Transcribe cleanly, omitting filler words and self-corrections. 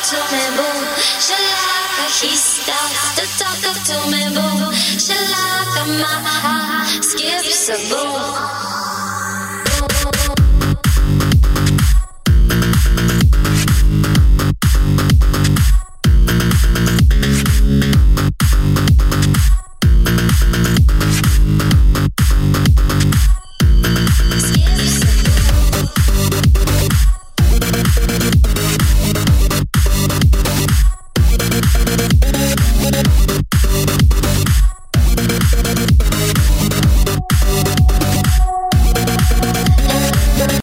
to me, boom. Shalaka, he starts to talk up to me, boom. Shalaka, my heart skips a boom.